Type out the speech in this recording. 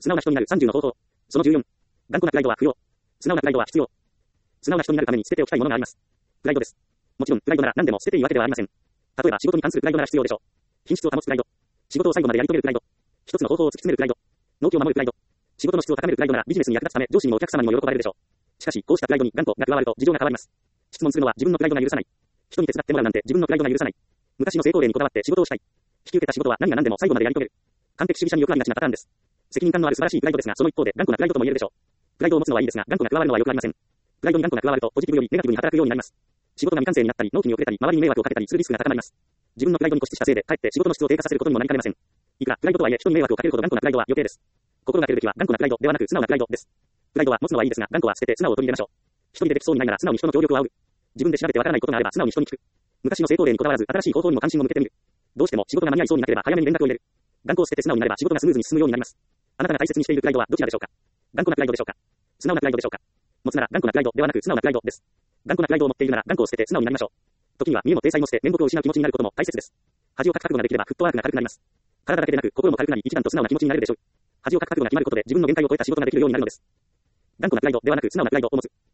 素直な人になる30の方法。その14。頑固なプライドは不要。素直なプライドは必要。素直な人になるために捨てておきたいものがあります。プライドです。もちろん、プライドなら何でも捨てていいわけではありません。例えば仕事に関するプライドなら必要でしょう。品質を保つプライド。仕事を最後までやり遂げるプライド。一つの方法を突き詰めるプライド。納期を守るプライド。仕事の質を高めるプライドならビジネスに役立つため上司にもお客様にも喜ばれるでしょう。しかし、こうしたプライドに頑固が加わると事情が変わります。質問するのは自分のプライドが許さない。人に手伝ってもらうなんて自分のプライドが許さない。昔の成功例にこだわって仕事をしたい。引き受けた仕事は何が何でも最後までやり遂げる。完璧主義者によくありがちなパターンです。責任感のある素晴らしいプライドですが、その一方で頑固なプライドとも言えるでしょう。プライドを持つのはいいですが、頑固が加わるのはよくありません。プライドに頑固が加わるとポジティブよりネガティブに働くようになります。仕事が未完成になったり、納期に遅れたり、周りに迷惑をかけたりするリスクが高まります。自分のプライドに固執したせいで、かえって仕事の質を低下させることにもなりかねません。いくらプライドとはいえ人に迷惑をかけるほど頑固なプライドは余計です。心がけるべきは頑固なプライドではなく素直なプライドです。プライドは持つのはいいですが、頑固は捨てて素直を取り入れましょう。一人でできそうにないなら素直に人の協力を仰ぐ。自分で調べてわからないことがあれば素直に人に聞く。昔の成功例にこだわらず新しい方法にも関心を向けてみる。どうしても仕事が間に合いそうになければ早めに連絡を入れる。頑固を捨てて素直になれば仕事がスムーズに進むようになります。あなたが大切にしているプライドはどちらでしょうか。頑固なプライドでしょうか。素直なプライドでしょうか。持つなら頑固なプライドではなく素直なプライドです。頑固なプライドを持っているなら頑固を捨てて素直になりましょう。時には見栄も体裁も捨て面目を失う気持ちになることも大切です。恥をかく覚悟ができればフットワークが軽くなります。体だけでなく心も軽くなり一段と素直な気持ちになれるでしょう。恥をかく覚悟が決まることで自分の限界を超えた仕事ができるようになるのです。頑固なプライドではなく素直なプライドを持つ。